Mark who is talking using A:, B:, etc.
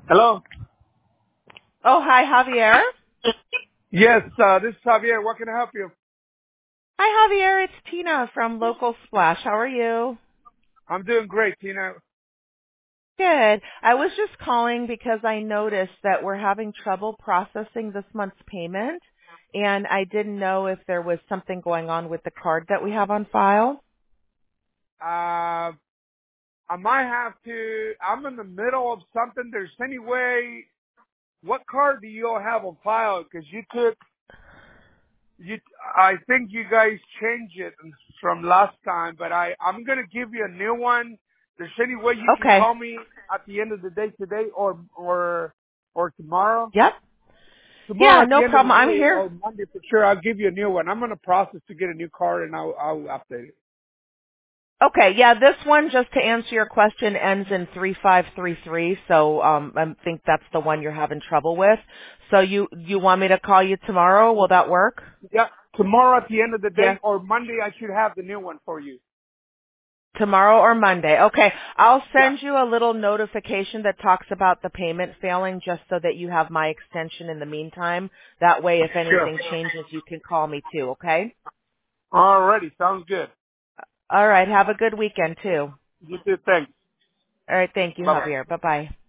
A: Hello?
B: Oh, hi, Javier.
A: Yes, this is Javier. What can I help you?
B: Hi, Javier. It's Tina from Local Splash. How are you?
A: I'm doing great, Tina.
B: Good. I was just calling because I noticed that we're having trouble processing this month's payment, and I didn't know if there was something going on with the card that we have on file.
A: I might have to, I'm in the middle of something. There's any way, what card do you all have on file? Because I think you guys changed it from last time, but I'm going to give you a new one. There's any way you can
B: Okay.
A: call me at the end of the day today or tomorrow?
B: Yep.
A: Tomorrow
B: Yeah,
A: at the
B: no
A: end of the
B: problem. I'm
A: day
B: here.
A: or Monday for sure, I'll give you a new one. I'm going to process to get a new card and I'll update it.
B: Okay, yeah, this one, just to answer your question, ends in 3533, so I think that's the one you're having trouble with. So you want me to call you tomorrow? Will that work?
A: Yeah, tomorrow at the end of the
B: Yeah.
A: day or Monday I should have the new one for you.
B: Tomorrow or Monday. Okay. I'll
A: Yeah,
B: send you a little notification that talks about the payment failing just so that you have my extension in the meantime. That way if
A: sure.
B: anything changes you can call me too, okay?
A: Alrighty, sounds good.
B: All right. Have a good weekend too.
A: You too, thanks.
B: All right. Thank you,
A: Bye bye.
B: Javier. Bye-bye.